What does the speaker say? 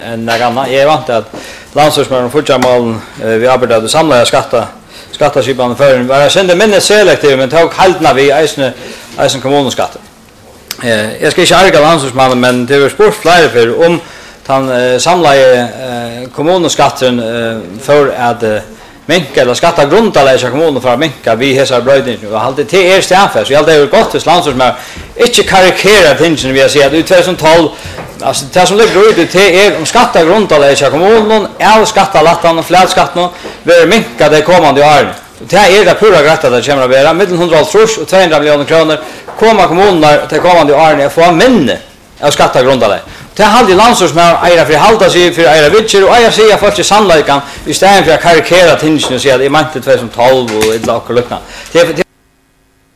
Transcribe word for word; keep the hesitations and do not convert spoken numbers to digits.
en annan. Jag är vant att landsortsmännen fortsätter vi arbetar att samla skatta skattaskipan för var jag kände minne selektiv men tog haltna vi eisne eisen kommunskatt. Eh jag ska inte arga landsortsmannen men det var sport flera för om han samla eh kommunskatten eh, för att eh, minka eller skatta grundaläsa kommunen för att minka vi hesar brödning och alltid till er stäffer så jag det är gott för landsortsmän inte karikera tingen vi har sett ut tjugo tolv alltså det som ligger ut till är om skatta grundaläsa kommunen är skatta lattan och flätskatten bör minka det kommande år. Det är det pura grätta det kommer att vara mellan hundrahalvtreds och tvåhundra miljoner kronor kommer kommunerna till kommande år att få minne av skatta grundaläsa. Det handlar landsortsmän eira för halda sig för eira vitcher och jag säger folk i sannolikan istället för att karikera tingen och säga att det är inte tjugo tolv och ett lag och liknande.